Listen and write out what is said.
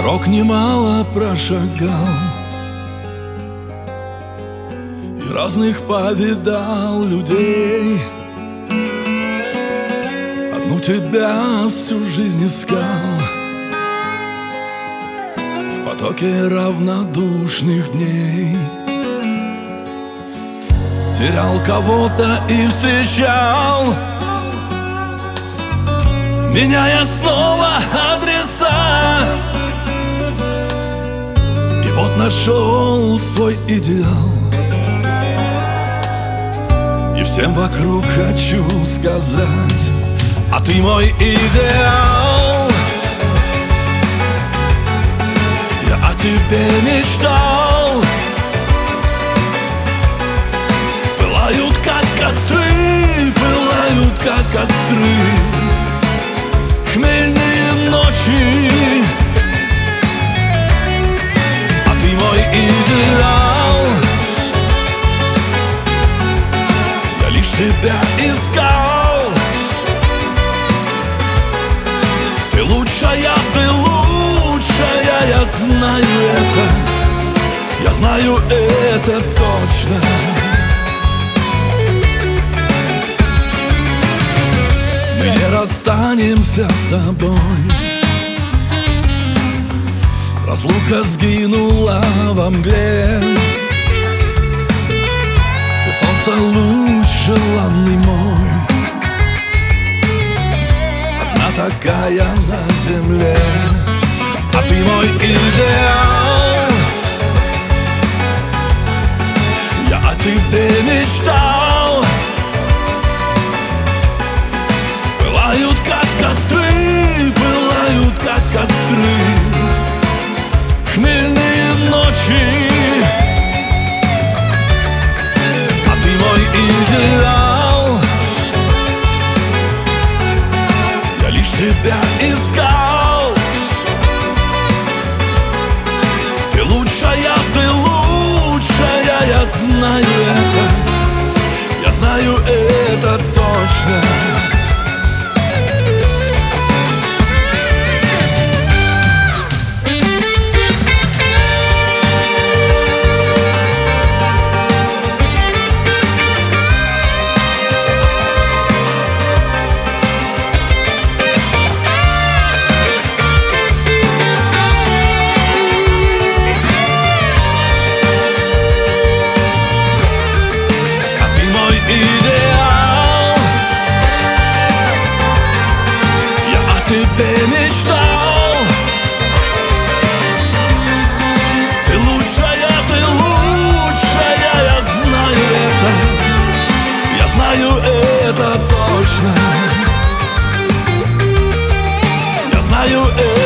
Дорог немало прошагал и разных повидал людей. Одну тебя всю жизнь искал в потоке равнодушных дней. Терял кого-то и встречал, меняя снова адреса. И вот нашел свой идеал, и всем вокруг хочу сказать: а ты мой идеал. Я о тебе мечтал. Пылают как костры, пылают как костры хмельные ночи. А ты мой идеал. Я лишь тебя искал. Ты лучшая, я знаю это. Я знаю это точно. Мы не расстанемся с тобой. Разлука сгинула во мгле. Ты солнце, луч желанный мой, одна такая на земле. А ты мой идеал. Я о тебе мечтал. Пылают как костры, пылают как костры хмельные ночи. А ты мой идеал. Я лишь тебя искал. Ты лучшая, я знаю это. Я знаю это точно. Тебе мечтал. Ты лучшая, я знаю это. Я знаю это точно. Я знаю это.